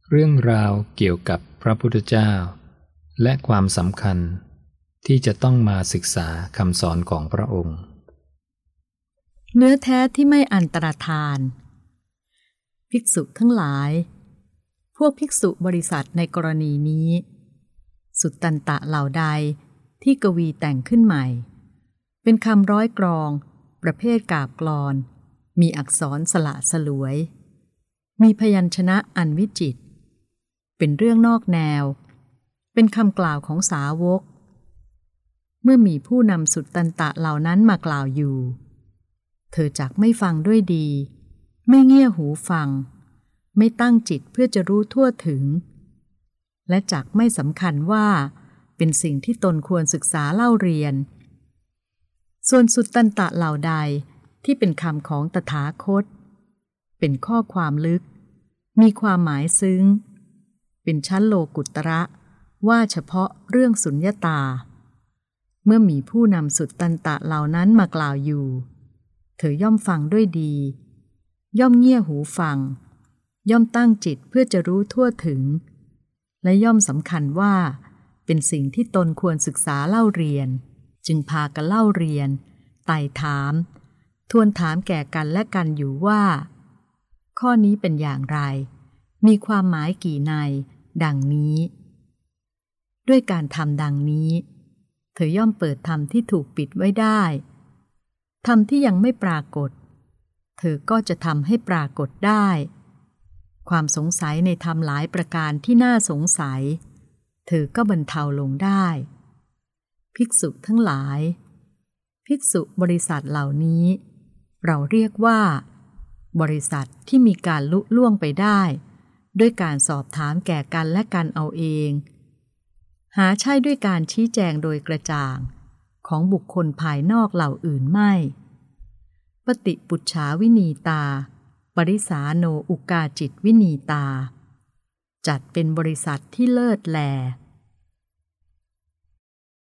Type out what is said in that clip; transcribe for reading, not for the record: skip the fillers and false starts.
เรื่องราวเกี่ยวกับพระพุทธเจ้าและความสำคัญที่จะต้องมาศึกษาคำสอนของพระองค์เนื้อแท้ที่ไม่อันตรธานภิกษุทั้งหลายพวกภิกษุบริษัทในกรณีนี้สุตตันตะเหล่าใดที่กวีแต่งขึ้นใหม่เป็นคำร้อยกรองประเภทกาบกลอนมีอักษรสละสลวยมีพยัญชนะอันวิจิตรเป็นเรื่องนอกแนวเป็นคำกล่าวของสาวกเมื่อมีผู้นำสุตตันตะเหล่านั้นมากล่าวอยู่เธอจักไม่ฟังด้วยดีไม่เงี่ยหูฟังไม่ตั้งจิตเพื่อจะรู้ทั่วถึงและจักไม่สำคัญว่าเป็นสิ่งที่ตนควรศึกษาเล่าเรียนส่วนสุตตันตะเหล่าใดที่เป็นคำของตถาคตเป็นข้อความลึกมีความหมายซึ้งเป็นชั้นโลกุตระว่าเฉพาะเรื่องสุญญตาเมื่อมีผู้นำสุตตันตะเหล่านั้นมากล่าวอยู่เธอย่อมฟังด้วยดีย่อมเงี่ยหูฟังย่อมตั้งจิตเพื่อจะรู้ทั่วถึงและย่อมสำคัญว่าเป็นสิ่งที่ตนควรศึกษาเล่าเรียนจึงพากันเล่าเรียนไต่ถามทวนถามแก่กันและกันอยู่ว่าข้อนี้เป็นอย่างไรมีความหมายกี่ในดังนี้ด้วยการทำดังนี้เธอย่อมเปิดธรรมที่ถูกปิดไว้ได้ธรรมที่ยังไม่ปรากฏเธอก็จะทำให้ปรากฏได้ความสงสัยในธรรมหลายประการที่น่าสงสัยเธอก็บรรเทาลงได้ภิกษุทั้งหลายภิกษุบริษัทเหล่านี้เราเรียกว่าบริษัทที่มีการลุล่วงไปได้ด้วยการสอบถามแก่กันและกันเอาเองหาใช่ด้วยการชี้แจงโดยกระจ่างของบุคคลภายนอกเหล่าอื่นไม่ปฏิปุจฉาวินีตาปริสาโนอุกาจิตวินีตาจัดเป็นบริษัทที่เลิศแล